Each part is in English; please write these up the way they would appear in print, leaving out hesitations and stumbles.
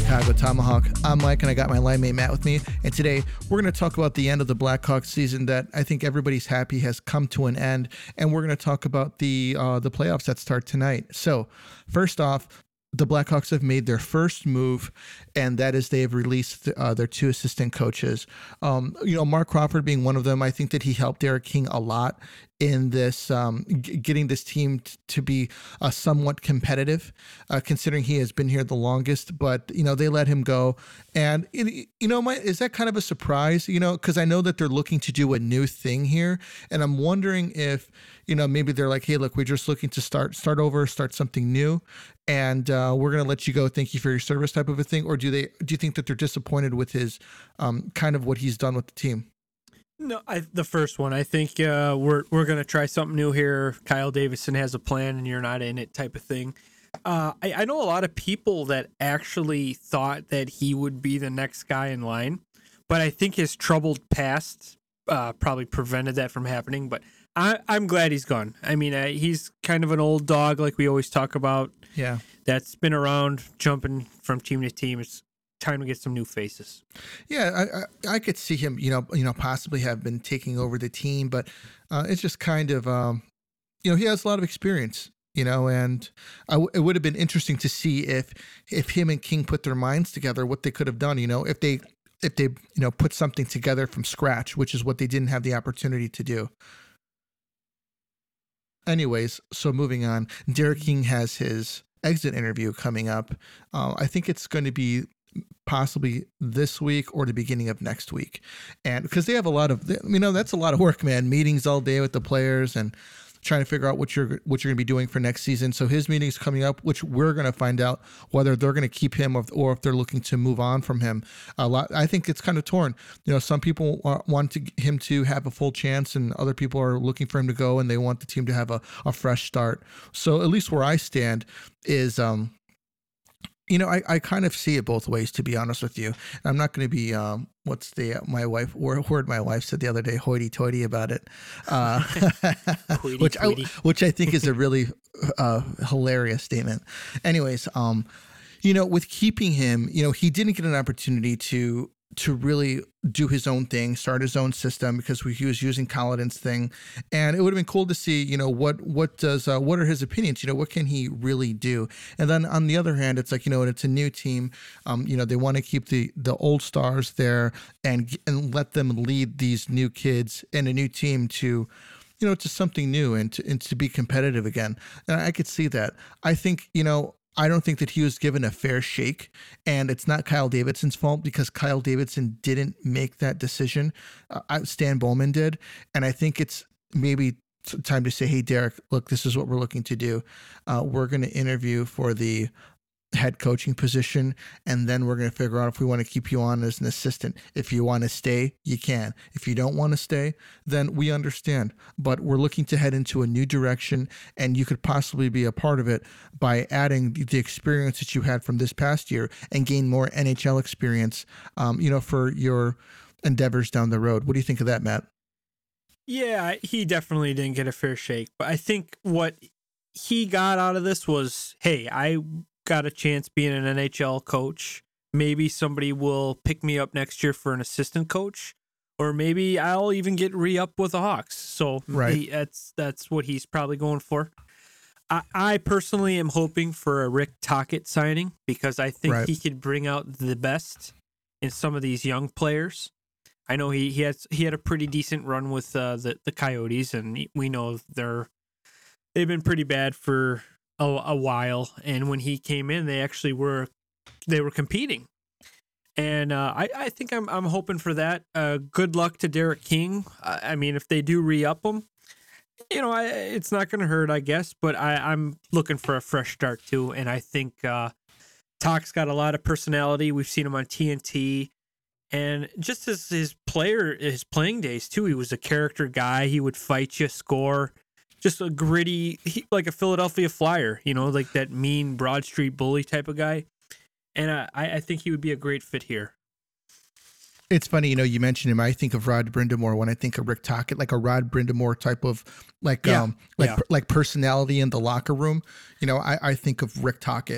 Chicago Tomahawk. I'm Mike, and I got my line mate Matt with me. And today we're going to talk about the end of the Blackhawks season that I think everybody's happy has come to an end. And we're going to talk about the playoffs that start tonight. So first off, the Blackhawks have made their first move, and that is they have released their two assistant coaches. Mark Crawford being one of them. I think that he helped Derek King a lot in this, getting this team to be somewhat competitive, considering he has been here the longest. But they let him go, and is that kind of a surprise? Because I know that they're looking to do a new thing here, and I'm wondering if maybe they're like, hey, look, we're just looking to start over, start something new, and we're going to let you go. Thank you for your service, type of a thing. Or do you think that they're disappointed with his kind of what he's done with the team? No, the first one. I think we're going to try something new here. Kyle Davidson has a plan, and you're not in it, type of thing. I know a lot of people that actually thought that he would be the next guy in line, but I think his troubled past probably prevented that from happening. But I'm glad he's gone. I mean, he's kind of an old dog, like we always talk about. Yeah, that's been around, jumping from team to team. It's time to get some new faces. Yeah, I could see him, possibly have been taking over the team, but it's just kind of, he has a lot of experience, and it would have been interesting to see if him and King put their minds together, what they could have done, if they put something together from scratch, which is what they didn't have the opportunity to do. Anyways, so moving on, Derek King has his exit interview coming up. I think it's going to be possibly this week or the beginning of next week. And because they have a lot of, that's a lot of work, man, meetings all day with the players and trying to figure out what you're going to be doing for next season. So his meeting's coming up, which we're going to find out whether they're going to keep him or if they're looking to move on from him. I think it's kind of torn. Some people want him to have a full chance, and other people are looking for him to go, and they want the team to have a fresh start. So at least where I stand is, I kind of see it both ways, to be honest with you. I'm not going to be, my wife said the other day, hoity-toity about it, which I think is a really hilarious statement. Anyways, with keeping him, he didn't get an opportunity to really do his own thing, start his own system, because he was using Colliton's thing, and it would have been cool to see, what are his opinions, what can he really do? And then on the other hand, it's like, it's a new team, they want to keep the old stars there and let them lead these new kids and a new team to something new and to be competitive again. And I could see that. I think, I don't think that he was given a fair shake, and it's not Kyle Davidson's fault because Kyle Davidson didn't make that decision. Stan Bowman did. And I think it's maybe time to say, hey, Derek, look, this is what we're looking to do. We're going to interview for the head coaching position, and then we're going to figure out if we want to keep you on as an assistant. If you want to stay, you can. If you don't want to stay, then we understand. But we're looking to head into a new direction, and you could possibly be a part of it by adding the experience that you had from this past year and gain more NHL experience, for your endeavors down the road. What do you think of that, Matt? Yeah, he definitely didn't get a fair shake, but I think what he got out of this was, hey, I got a chance being an NHL coach. Maybe somebody will pick me up next year for an assistant coach, or maybe I'll even get re-up with the Hawks. So right. That's what he's probably going for. I personally am hoping for a Rick Tocchet signing because I think he could bring out the best in some of these young players. I know he had a pretty decent run with the Coyotes, and we know they've been pretty bad for a while, and when he came in, they actually were competing, and I think I'm hoping for that. Good luck to Derek King. I mean, if they do re-up him, it's not going to hurt, I guess. But I'm looking for a fresh start too, and I think Talk's got a lot of personality. We've seen him on TNT, and just as his playing days too, he was a character guy. He would fight you, score. Just a gritty, like a Philadelphia Flyer, like that mean Broad Street bully type of guy. And I think he would be a great fit here. It's funny, you mentioned him. I think of Rod Brindamore when I think of Rick Tocchet, like a Rod Brindamore type of like personality in the locker room. I think of Rick Tocchet,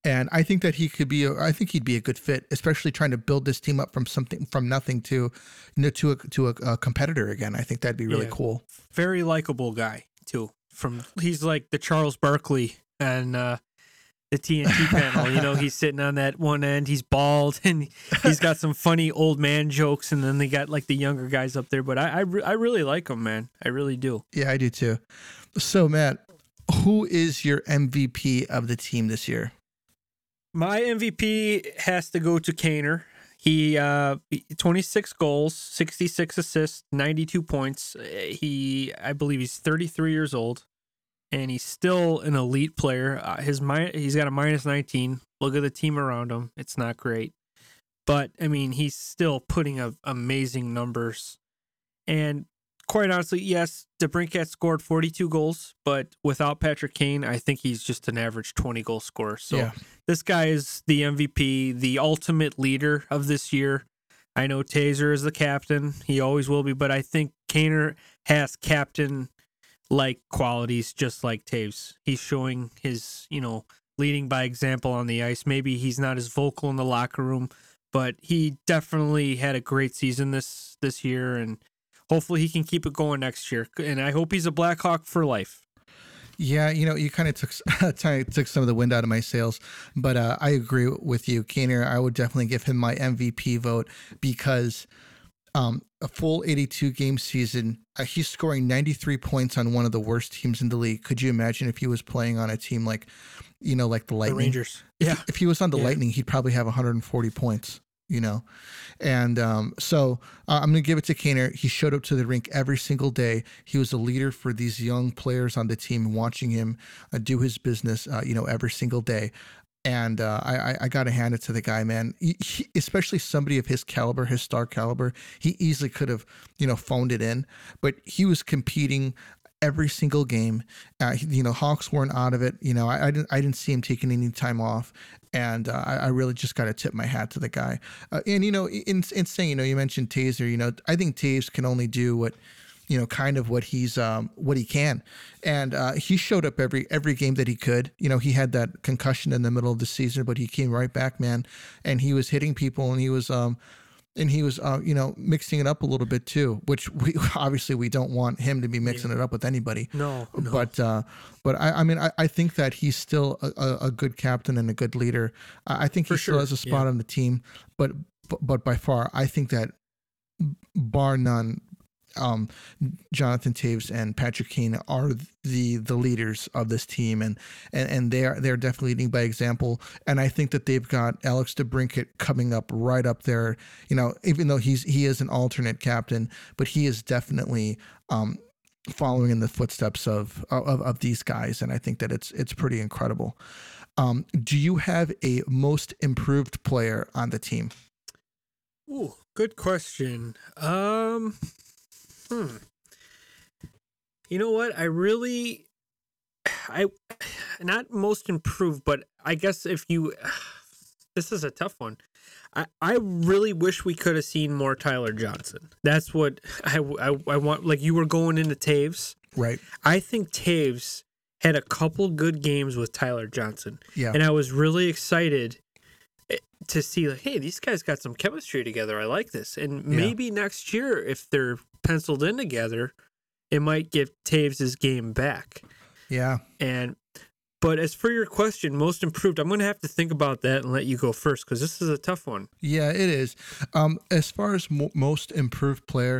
And I think that I think he'd be a good fit, especially trying to build this team up from nothing to, to a competitor again. I think that'd be really cool. Very likable guy too. He's like the Charles Barkley and the TNT panel. He's sitting on that one end. He's bald and he's got some funny old man jokes. And then they got like the younger guys up there. But I really like him, man. I really do. Yeah, I do too. So Matt, who is your MVP of the team this year? My MVP has to go to Kaner. He 26 goals, 66 assists, 92 points. I believe he's 33 years old, and he's still an elite player. He's got a minus 19. Look at the team around him; it's not great, but I mean he's still putting up amazing numbers. And quite honestly, yes, DeBrincat scored 42 goals, but without Patrick Kane, I think he's just an average 20-goal scorer. So This guy is the MVP, the ultimate leader of this year. I know Taser is the captain. He always will be, but I think Kaner has captain-like qualities just like Taves. He's showing his, leading by example on the ice. Maybe he's not as vocal in the locker room, but he definitely had a great season this year, and hopefully he can keep it going next year. And I hope he's a Blackhawk for life. Yeah, you kind of took some of the wind out of my sails, but I agree with you. Kaner, I would definitely give him my MVP vote because a full 82-game season, he's scoring 93 points on one of the worst teams in the league. Could you imagine if he was playing on a team like the Lightning? The Rangers. If he was on the Lightning, he'd probably have 140 points. And so I'm going to give it to Kaner. He showed up to the rink every single day. He was a leader for these young players on the team, watching him do his business, every single day. And I got to hand it to the guy, man. He, especially somebody of his caliber, his star caliber, he easily could have, phoned it in, but he was competing every single game. Hawks weren't out of it. I didn't see him taking any time off, and I really just got to tip my hat to the guy. And in saying, you mentioned Taser. I think Taves can only do what, kind of what he can, and he showed up every game that he could. He had that concussion in the middle of the season, but he came right back, man, and he was hitting people, and he was mixing it up a little bit too, which we don't want him to be mixing it up with anybody. No. But I think that he's still a good captain and a good leader. I think he still has a spot on the team, but by far, I think that bar none, Jonathan Taves and Patrick Kane are the leaders of this team, and they're definitely leading by example. And I think that they've got Alex DeBrincat coming up right up there. Even though he is an alternate captain, but he is definitely following in the footsteps of these guys, and I think that it's pretty incredible. Do you have a most improved player on the team? Ooh, good question. You know what? I not most improved, but I guess this is a tough one. I really wish we could have seen more Tyler Johnson. That's what I want. Like you were going into Taves. Right. I think Taves had a couple good games with Tyler Johnson. Yeah. And I was really excited to see, like, hey, these guys got some chemistry together. I like this. And maybe next year, if they're penciled in together, it might give Taves his game back. Yeah. But as for your question, most improved, I'm going to have to think about that and let you go first because this is a tough one. Yeah, it is. As far as most improved player,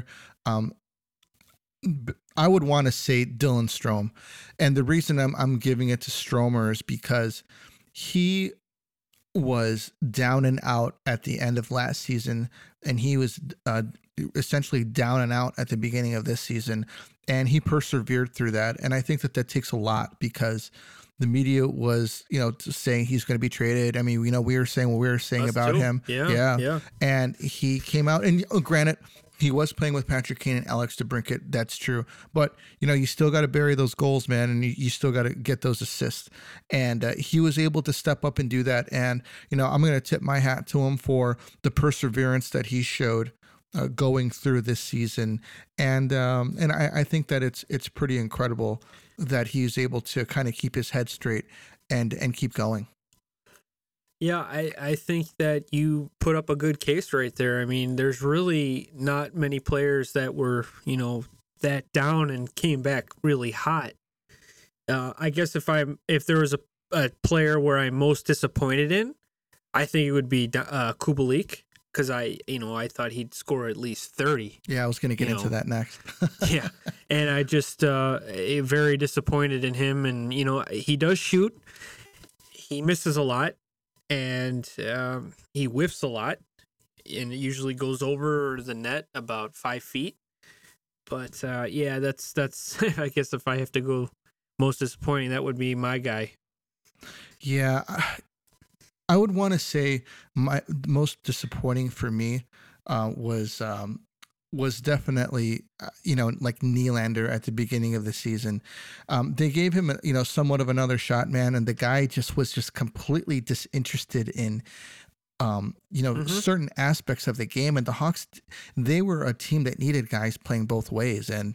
I would want to say Dylan Strome. And the reason I'm giving it to Stromer is because he was down and out at the end of last season, and he was essentially down and out at the beginning of this season, and he persevered through that. And I think that takes a lot because the media was, saying he's going to be traded. I mean, we were saying what we were saying about him. Yeah. And he came out, and granted, he was playing with Patrick Kane and Alex DeBrincat. That's true. But, you still got to bury those goals, man. And you still got to get those assists. And he was able to step up and do that. And, I'm going to tip my hat to him for the perseverance that he showed going through this season. And I think that it's pretty incredible that he's able to kind of keep his head straight and keep going. Yeah, I think that you put up a good case right there. I mean, there's really not many players that were, that down and came back really hot. I guess if there was a player where I'm most disappointed in, I think it would be Kubalik, because I thought he'd score at least 30. Yeah, I was going to get into that next. Yeah, and I just very disappointed in him. And he does shoot, he misses a lot, and he whiffs a lot, and it usually goes over the net about 5 feet. But yeah, that's I guess if I have to go most disappointing, that would be my guy. Yeah, I would want to say my most disappointing for me was definitely like Nylander at the beginning of the season. They gave him somewhat of another shot, man, and the guy was completely disinterested in certain aspects of the game. And the Hawks, they were a team that needed guys playing both ways, and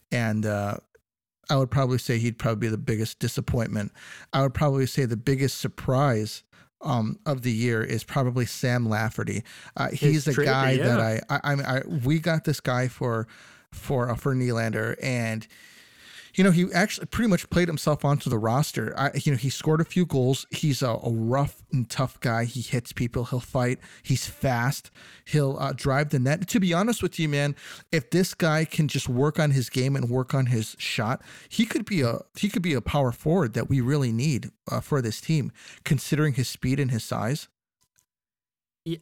I would probably say he'd probably be the biggest disappointment. I would probably say the biggest surprise of the year is probably Sam Lafferty. He's a guy that we got this guy for Nylander, and he actually pretty much played himself onto the roster. He scored a few goals. He's a rough and tough guy. He hits people. He'll fight. He's fast. He'll drive the net. To be honest with you, man, if this guy can just work on his game and work on his shot, he could be a power forward that we really need for this team, considering his speed and his size. Yeah,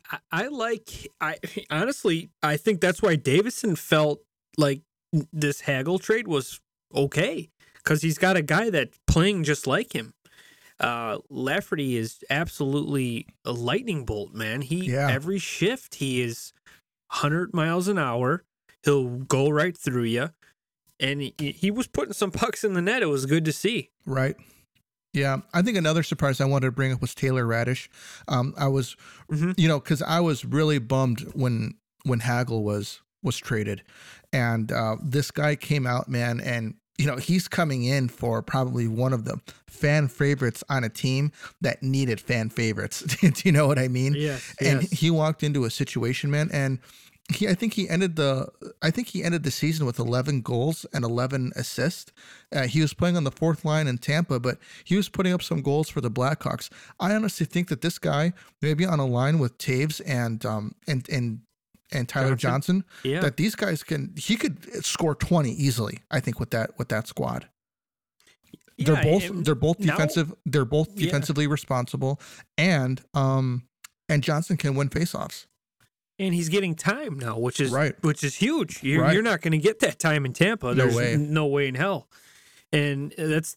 honestly, I think that's why Davison felt like this Hagel trade was okay, because he's got a guy that's playing just like him. Lafferty is absolutely a lightning bolt, man. Every shift he is 100 miles an hour. He'll go right through you, and he was putting some pucks in the net. It was good to see. Right. Yeah, I think another surprise I wanted to bring up was Taylor Radish. I was, because I was really bummed when Hagel was traded, and this guy came out, man, and he's coming in for probably one of the fan favorites on a team that needed fan favorites. Do you know what I mean? Yes. And he walked into a situation, man, and I think he ended the season with 11 goals and 11 assists. He was playing on the fourth line in Tampa, but he was putting up some goals for the Blackhawks. I honestly think that this guy, maybe on a line with Taves and Tyler Johnson, that these guys he could score 20 easily, I think, with that squad. Yeah, they're both defensive. They're both defensively responsible, and Johnson can win faceoffs. And he's getting time now, which is huge. You're right. not going to get that time in Tampa. There's no way in hell. And this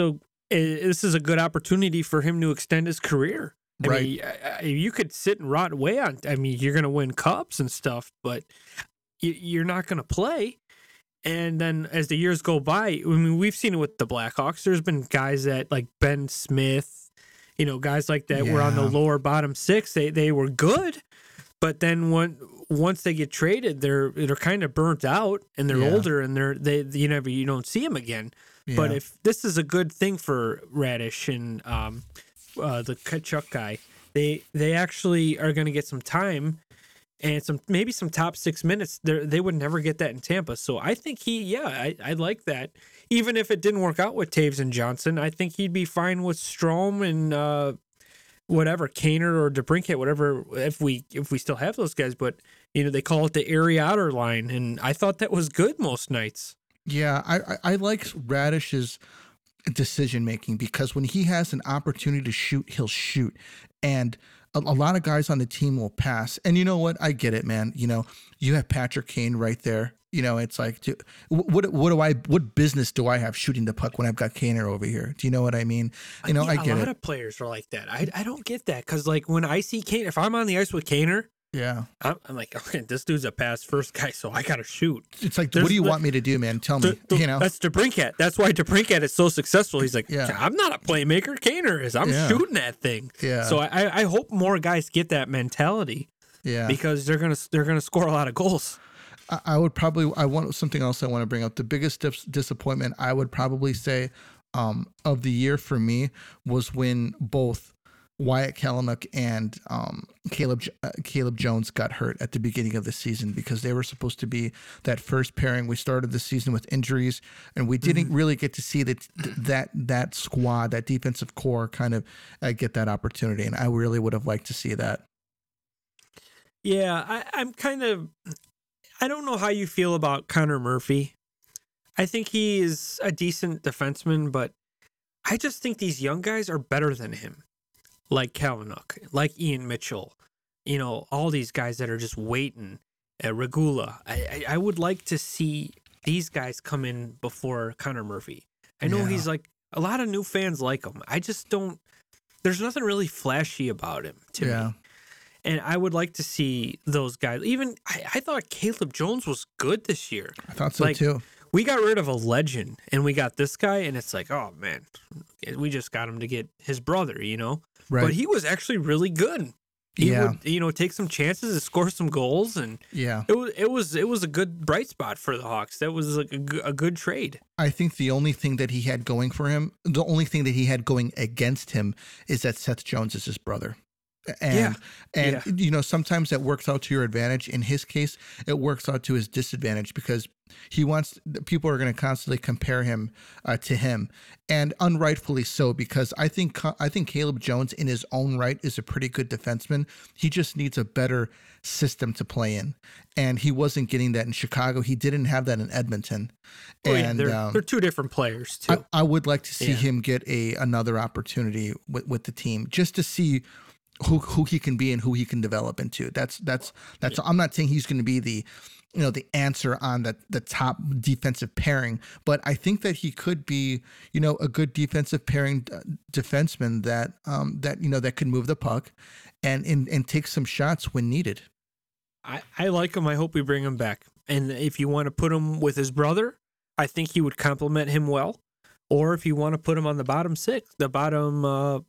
is a good opportunity for him to extend his career. I mean, you could sit and rot away on. I mean, you're going to win cups and stuff, but you're not going to play. And then as the years go by, I mean, we've seen it with the Blackhawks. There's been guys that like Ben Smith, guys like that were on the lower bottom six. They were good, but then once they get traded, they're kind of burnt out, and they're older, and you don't see them again. Yeah. But if this is a good thing for Radish and the Tkachuk guy, they actually are going to get some time and maybe some top 6 minutes. They would never get that in Tampa. So I think I like that. Even if it didn't work out with Taves and Johnson, I think he'd be fine with Strome and whatever, Kaner or DeBrincat, whatever, if we still have those guys. But they call it the Erie Otter line, and I thought that was good most nights. Yeah, I like Radish's decision making, because when he has an opportunity to shoot, he'll shoot, and a lot of guys on the team will pass. And you know what? I get it, man. You have Patrick Kane right there. It's like, what business do I have shooting the puck when I've got Kaner over here? Do you know what I mean? I get it. A lot of players are like that. I don't get that, because like when I see Kaner, if I'm on the ice with Kaner, I'm like, okay, this dude's a pass first guy, so I gotta shoot. It's like, what do you want me to do, man? Tell me. That's DeBrincat. That's why DeBrincat is so successful. He's like, I'm not a playmaker. Kaner is. I'm shooting that thing. Yeah. So I hope more guys get that mentality. Yeah. Because they're gonna score a lot of goals. I want something else I want to bring up. The biggest disappointment I would probably say of the year for me was when both Wyatt Kalynuk and Caleb Jones got hurt at the beginning of the season because they were supposed to be that first pairing. We started the season with injuries, and we didn't really get to see that squad, that defensive core, kind of get that opportunity. And I really would have liked to see that. Yeah, I'm kind of. I don't know how you feel about Connor Murphy. I think he is a decent defenseman, but I just think these young guys are better than him. Like Kalynuk, like Ian Mitchell, all these guys that are just waiting. Regula. I would like to see these guys come in before Connor Murphy. I know he's like, a lot of new fans like him. I just don't, there's nothing really flashy about him to me. And I would like to see those guys. Even, I thought Caleb Jones was good this year. I thought so too. We got rid of a legend and we got this guy, and it's like, oh man, we just got him to get his brother, Right. But he was actually really good. He would, take some chances and score some goals, and it was a good bright spot for the Hawks. That was like a good trade. I think the only thing that he had going for him, the only thing that he had going against him, is that Seth Jones is his brother. And sometimes that works out to your advantage. In his case, it works out to his disadvantage because people are going to constantly compare him to him, and unrightfully so, because I think Caleb Jones in his own right is a pretty good defenseman. He just needs a better system to play in, and he wasn't getting that in Chicago. He didn't have that in Edmonton. They're two different players too. I would like to see him get another opportunity with the team, just to see who he can be and who he can develop into. That's I'm not saying he's going to be the answer on the top defensive pairing, but I think that he could be, a good defensive pairing defenseman that could move the puck and take some shots when needed. I like him. I hope we bring him back. And if you want to put him with his brother, I think he would complement him well. Or if you want to put him on the bottom six, the bottom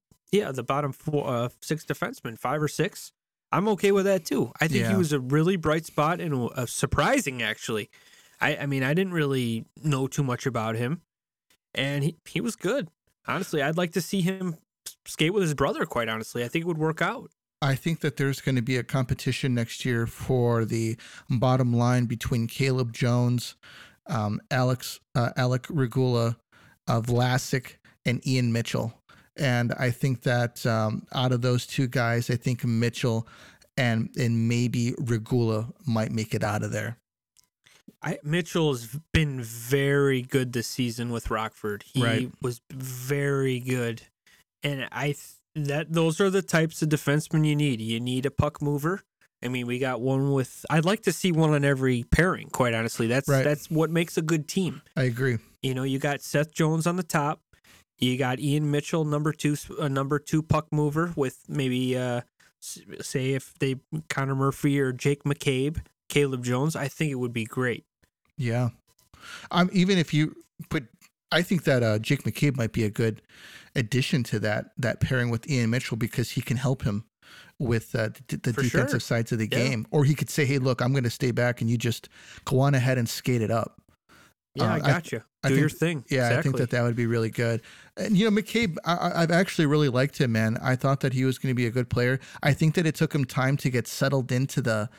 six defensemen, 5 or 6. I'm okay with that too. I think he was a really bright spot and surprising, actually. I mean, I didn't really know too much about him, and he was good. Honestly, I'd like to see him skate with his brother, quite honestly. I think it would work out. I think that there's going to be a competition next year for the bottom line between Caleb Jones, Alec Regula, Vlasic, and Ian Mitchell. And I think that out of those two guys, I think Mitchell and maybe Regula might make it out of there. Mitchell has been very good this season with Rockford. He was very good, and those are the types of defensemen you need. You need a puck mover. I mean, we got one with. I'd like to see one on every pairing. Quite honestly, that's what makes a good team. I agree. You got Seth Jones on the top. You got Ian Mitchell, number two puck mover with maybe, say if Connor Murphy or Jake McCabe, Caleb Jones. I think it would be great. Yeah, even if you put, I think that Jake McCabe might be a good addition to that pairing with Ian Mitchell because he can help him with the defensive sides of the game. Or he could say, "Hey, look, I'm going to stay back, and you just go on ahead and skate it up." Yeah, I got you. Do your thing. Yeah, exactly. I think that would be really good. And, McCabe, I've actually really liked him, man. I thought that he was going to be a good player. I think that it took him time to get settled into the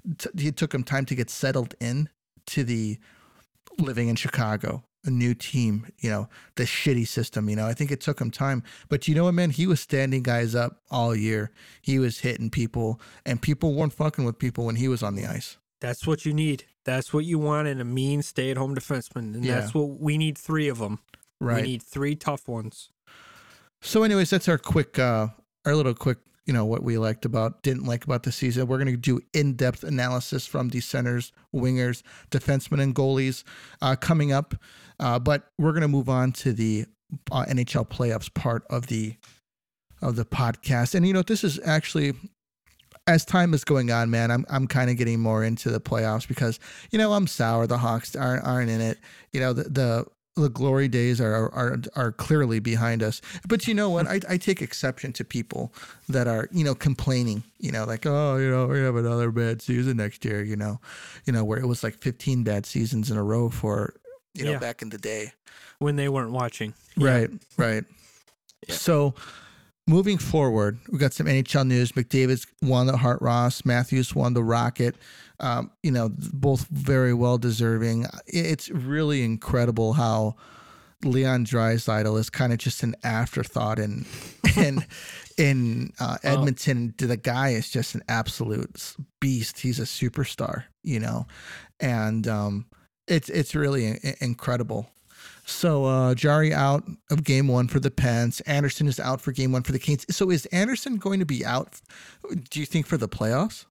living in Chicago, a new team, the shitty system, I think it took him time. But you know what, man? He was standing guys up all year. He was hitting people, and people weren't fucking with people when he was on the ice. That's what you need. That's what you want in a mean stay-at-home defenseman. And that's what we need 3 of them. Right. We need 3 tough ones. So anyways, that's our little quick, what we didn't like about the season. We're going to do in-depth analysis from the centers, wingers, defensemen, and goalies coming up. But we're going to move on to the NHL playoffs part of the podcast. And, this is actually... As time is going on, man, I'm kind of getting more into the playoffs because, I'm sour. The Hawks aren't in it. The glory days are clearly behind us. But you know what? I take exception to people that are, complaining, like, oh, we have another bad season next year, where it was like 15 bad seasons in a row for, back in the day. When they weren't watching. Right. Yeah. So moving forward, we got some NHL news. McDavid's won the Hart Ross. Matthews won the Rocket. Both very well deserving. It's really incredible how Leon Draisaitl is kind of just an afterthought in Edmonton. The guy is just an absolute beast. He's a superstar, and it's really incredible. So Jarry out of game one for the Pens. Anderson is out for game one for the Canes. So is Anderson going to be out, do you think, for the playoffs?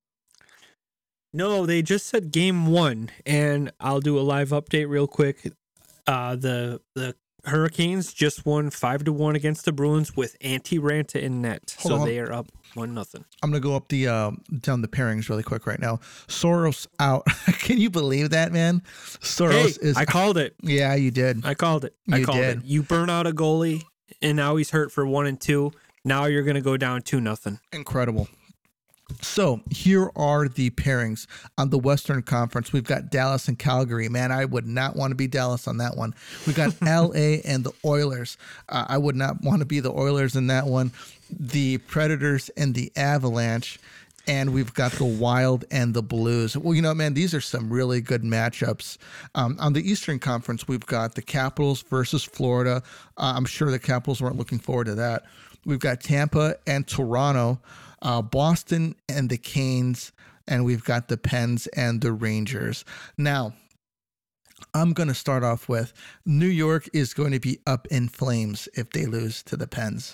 No, they just said game one, and I'll do a live update real quick. The Hurricanes just won 5-1 against the Bruins with Antti Raanta in net. They are up 1-0. I'm gonna go up down the pairings really quick right now. Soros out. Can you believe that, man? Soros I called it. Yeah, you did. I called it. You burn out a goalie, and now he's hurt for 1 and 2. Now you're gonna go down 2-0. Incredible. So here are the pairings on the Western Conference. We've got Dallas and Calgary. Man, I would not want to be Dallas on that one. We've got LA and the Oilers. I would not want to be the Oilers in that one. The Predators and the Avalanche. And we've got the Wild and the Blues. Well, man, these are some really good matchups. On the Eastern Conference, we've got the Capitals versus Florida. I'm sure the Capitals weren't looking forward to that. We've got Tampa and Toronto. Boston and the Canes, and we've got the Pens and the Rangers. Now, I'm going to start off with New York is going to be up in flames if they lose to the Pens.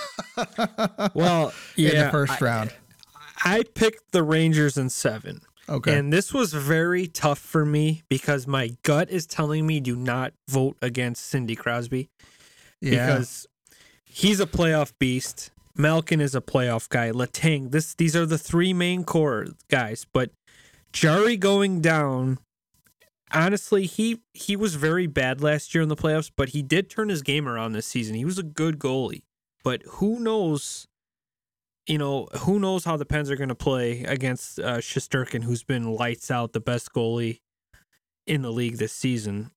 Well, yeah, in the first round. I picked the Rangers in 7. Okay. And this was very tough for me because my gut is telling me do not vote against Sidney Crosby. Yeah. Because he's a playoff beast. Malkin is a playoff guy. Letang, these are the 3 main core guys. But Jarry going down, honestly, he was very bad last year in the playoffs, but he did turn his game around this season. He was a good goalie. But who knows, who knows how the Pens are going to play against Shesterkin, who's been lights out, the best goalie in the league this season.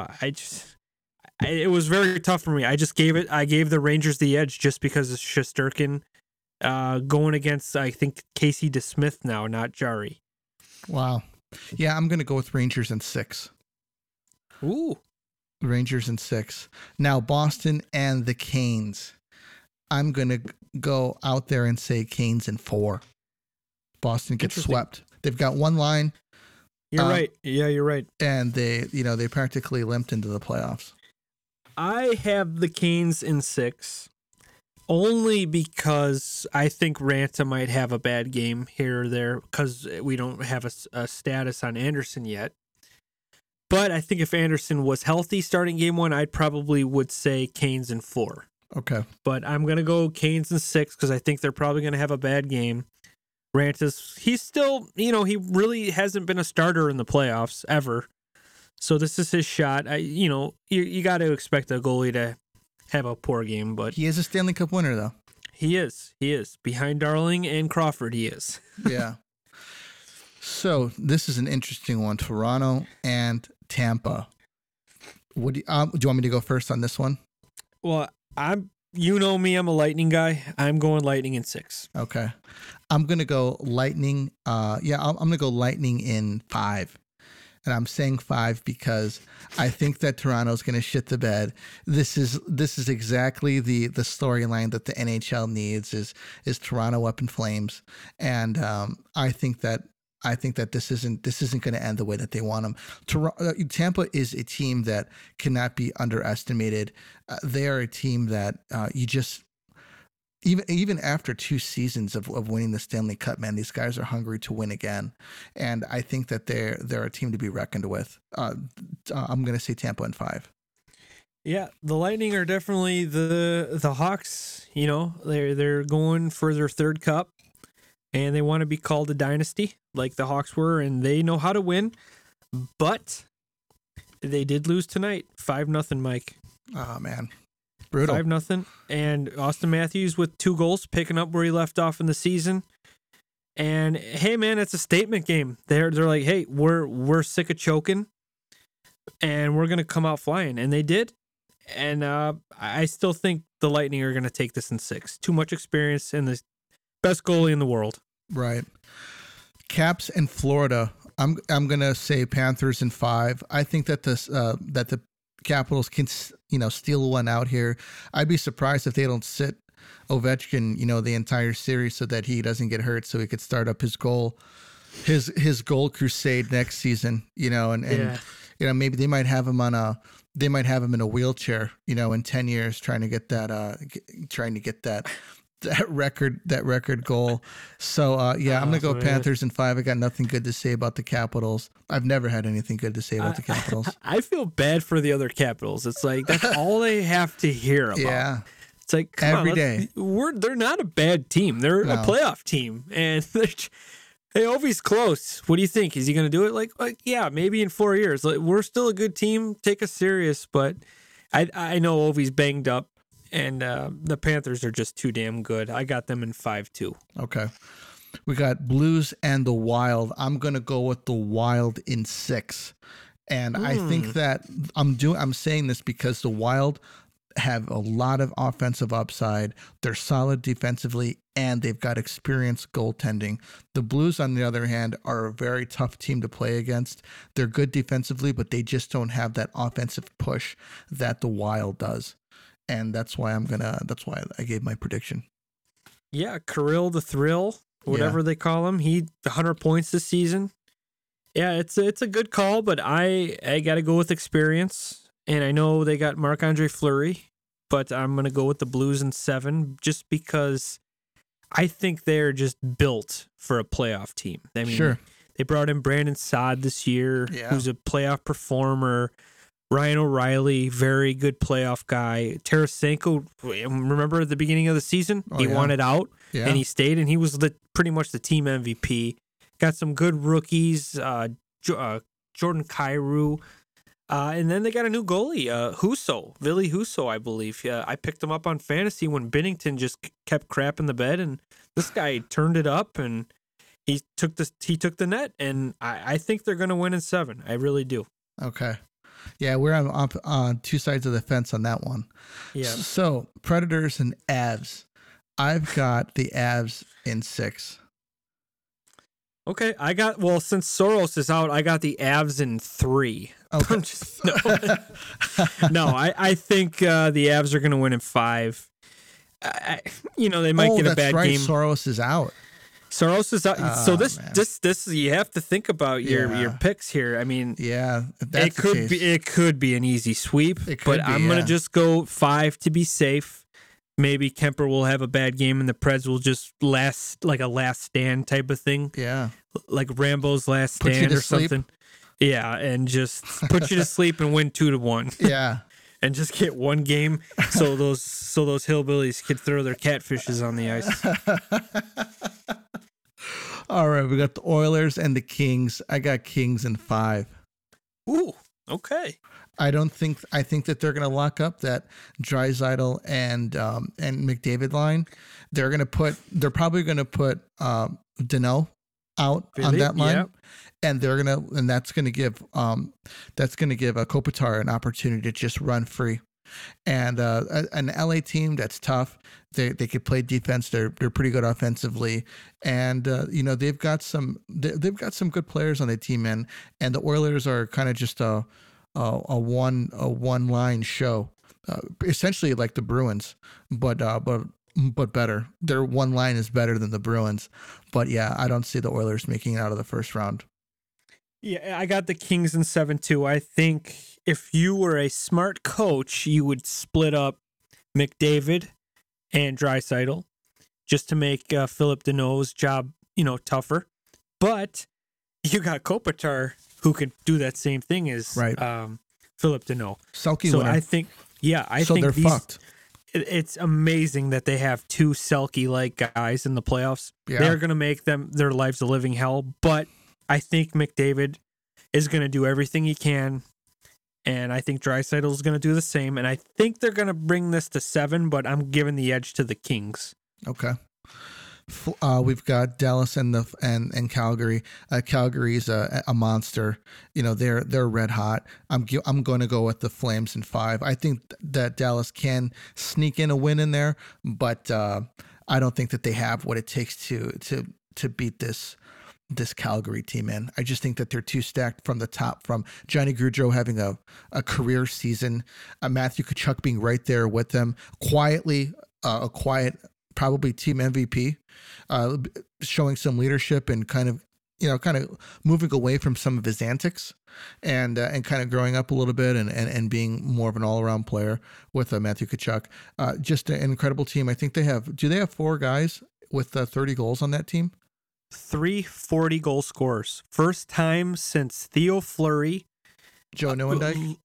It was very tough for me. I gave the Rangers the edge just because of Shesterkin going against, I think, Casey DeSmith now, not Jarry. Wow. Yeah, I'm going to go with Rangers in 6. Ooh. Rangers in 6. Now, Boston and the Canes. I'm going to go out there and say Canes in 4. Boston gets swept. They've got one line. You're right. Yeah, you're right. And they practically limped into the playoffs. I have the Canes in 6, only because I think Raanta might have a bad game here or there because we don't have a status on Anderson yet. But I think if Anderson was healthy starting game 1, I probably would say Canes in 4. Okay. But I'm going to go Canes in 6 because I think they're probably going to have a bad game. He's still, he really hasn't been a starter in the playoffs ever. So this is his shot. You got to expect a goalie to have a poor game, but he is a Stanley Cup winner, though. He is. Behind Darling and Crawford, he is. Yeah. So this is an interesting one: Toronto and Tampa. Do you want me to go first on this one? Well, you know me, I'm a Lightning guy. I'm going Lightning in 6. Okay, I'm gonna go Lightning. I'm gonna go Lightning in 5. And I'm saying 5 because I think that Toronto's going to shit the bed. This is exactly the storyline that the NHL needs is Toronto up in flames, and I think that this isn't going to end the way that they want them. Tampa is a team that cannot be underestimated. They are a team that you just. Even after 2 seasons of winning the Stanley Cup, man, these guys are hungry to win again, and I think that they're a team to be reckoned with. I'm going to say Tampa in 5. Yeah, the Lightning are definitely the Hawks. They're going for their 3rd cup, and they want to be called a dynasty like the Hawks were, and they know how to win. But they did lose tonight, 5-0, Mike. Oh man. Brutal. 5-0, and Austin Matthews with 2 goals, picking up where he left off in the season. And hey, man, it's a statement game. They're like, hey, we're sick of choking, and we're gonna come out flying, and they did. And I still think the Lightning are going to take this in 6. Too much experience and the best goalie in the world. Right. Caps in Florida. I'm gonna say Panthers in 5. I think that the Capitals can steal one out here. I'd be surprised if they don't sit Ovechkin the entire series so that he doesn't get hurt, so he could start up his goal crusade next season. Maybe they might have him in a wheelchair. In 10 years trying to get that record goal. So I'm gonna go Panthers in 5. I got nothing good to say about the Capitals. I've never had anything good to say about the Capitals. I feel bad for the other Capitals. It's like that's all they have to hear about. Yeah. It's like every day. They're not a bad team. They're a playoff team, and hey, Ovi's close. What do you think? Is he going to do it? Like yeah, maybe in 4 years. Like, we're still a good team. Take us serious, but I know Ovi's banged up. And the Panthers are just too damn good. I got them in 5-2. Okay. We got Blues and the Wild. I'm going to go with the Wild in 6. And I think that I'm saying this because the Wild have a lot of offensive upside. They're solid defensively, and they've got experienced goaltending. The Blues, on the other hand, are a very tough team to play against. They're good defensively, but they just don't have that offensive push that the Wild does. And that's why I gave my prediction. Yeah, Kirill the Thrill, whatever they call him. He 100 points this season. Yeah, it's a good call, but I got to go with experience. And I know they got Marc-Andre Fleury, but I'm going to go with the Blues in 7 just because I think they're just built for a playoff team. I mean, sure. They brought in Brandon Saad this year, who's a playoff performer. Ryan O'Reilly, very good playoff guy. Tarasenko, remember at the beginning of the season, he wanted out, and he stayed, and he was pretty much the team MVP. Got some good rookies, Jordan Kyrou, and then they got a new goalie, Ville Husso, I believe. I picked him up on fantasy when Binnington just kept crapping the bed, and this guy turned it up, and he took the net, and I think they're going to win in 7. I really do. Okay. Yeah, we're on two sides of the fence on that one. Yeah. So, Predators and Avs. I've got the Avs in 6. Okay, since Soros is out, I got the Avs in 3. Okay. No, I think the Avs are going to win in 5. They might get a bad game. Soros is out. Soros is out. So this you have to think about your picks here. I mean, it could be an easy sweep, I'm going to just go 5 to be safe. Maybe Kemper will have a bad game and the Preds will just last like a last stand type of thing. Yeah, like Rambo's last stand or something. Sleep. Yeah, and just put you to sleep and win 2-1. Yeah. And just get one game so those hillbillies could throw their catfishes on the ice. All right, we got the Oilers and the Kings. I got Kings in 5. Ooh, okay. I think that they're going to lock up that Draisaitl and McDavid line. They're probably going to put Danault out on that line. Yep. And that's going to give a Kopitar an opportunity to just run free. And an LA team that's tough. They could play defense. They're pretty good offensively, and they've got some good players on their team. And the Oilers are kind of just a one line show, essentially like the Bruins, but better. Their one line is better than the Bruins. But yeah, I don't see the Oilers making it out of the first round. Yeah, I got the Kings in 7 too. I think if you were a smart coach, you would split up McDavid and Draisaitl just to make Philip Deneau's job, tougher. But you got Kopitar who could do that same thing as Philip Deneau. Selke so winner. I think they're fucked. It's amazing that they have 2 Selke-like guys in the playoffs. Yeah. They're going to make their lives a living hell, but I think McDavid is going to do everything he can, and I think Draisaitl is going to do the same, and I think they're going to bring this to 7, but I'm giving the edge to the Kings. Okay. We've got Dallas and Calgary. Calgary's a monster. They're red hot. I'm going to go with the Flames in 5. I think that Dallas can sneak in a win in there, but I don't think that they have what it takes to beat this Calgary team in. I just think that they're too stacked from the top, from Johnny Gaudreau having a career season, Matthew Tkachuk being right there with them, quietly, a quiet, probably team MVP, showing some leadership and kind of moving away from some of his antics and kind of growing up a little bit and being more of an all-around player with Matthew Tkachuk. Just an incredible team. I think they have 4 guys with 30 goals on that team? 3 40-goal scorers. First time since Theo Fleury. Joe Nieuwendyk?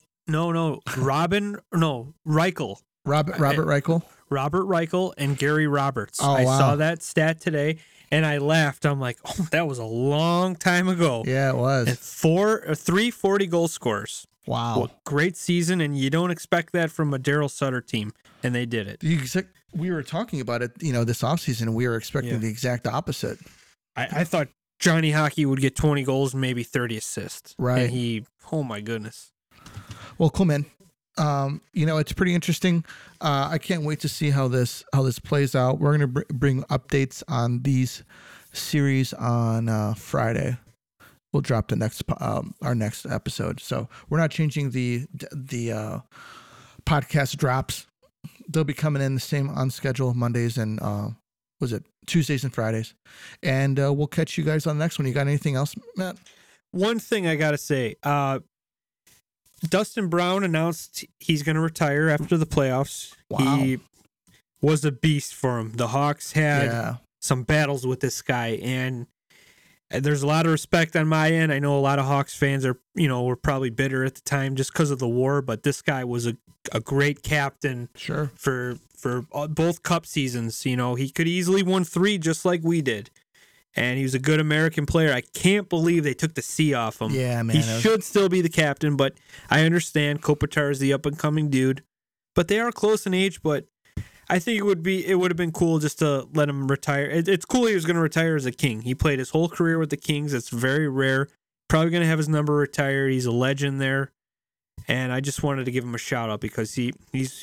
Reichel. Robert Reichel? Robert Reichel and Gary Roberts. Oh, I wow. saw that stat today, and I laughed. I'm like, oh, that was a long time ago. Yeah, it was. And 3 40-goal scorers. Wow. Well, great season, and you don't expect that from a Daryl Sutter team, and they did it. We were talking about it, this offseason, and we were expecting the exact opposite. I thought Johnny Hockey would get 20 goals and maybe 30 assists. Right. And oh my goodness. Well, cool, man. It's pretty interesting. I can't wait to see how this plays out. We're going to bring updates on these series on Friday. We'll drop our next episode. So we're not changing the podcast drops. They'll be coming in the same on schedule Mondays and Tuesdays and Fridays. And we'll catch you guys on the next one. You got anything else, Matt? One thing I got to say, Dustin Brown announced he's going to retire after the playoffs. Wow. He was a beast for him. The Hawks had some battles with this guy, and there's a lot of respect on my end. I know a lot of Hawks fans were probably bitter at the time just because of the war, but this guy was a great captain. Sure. For both cup seasons. He could easily won 3 just like we did. And he was a good American player. I can't believe they took the C off him. Yeah, man. He should still be the captain, but I understand Kopitar is the up-and-coming dude. But they are close in age, but I think it would have been cool just to let him retire. It's cool he was going to retire as a King. He played his whole career with the Kings. It's very rare. Probably going to have his number retired. He's a legend there. And I just wanted to give him a shout-out because he's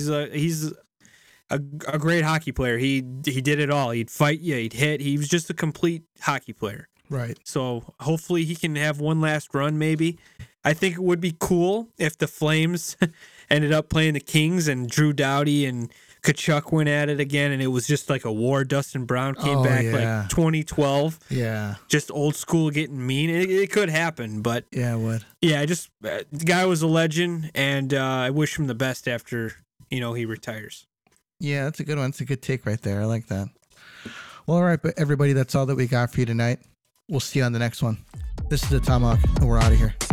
a great hockey player. He did it all. He'd fight you. He'd hit. He was just a complete hockey player. Right. So hopefully he can have one last run maybe. I think it would be cool if the Flames ended up playing the Kings and Drew Doughty and Tkachuk went at it again and it was just like a war. Dustin Brown came back like 2012. Yeah. Just old school getting mean. It could happen, but yeah, it would. Yeah, the guy was a legend and I wish him the best after, he retires. Yeah, that's a good one. It's a good take right there. I like that. Well, all right, but everybody, that's all that we got for you tonight. We'll see you on the next one. This is the Tomahawk, and we're out of here.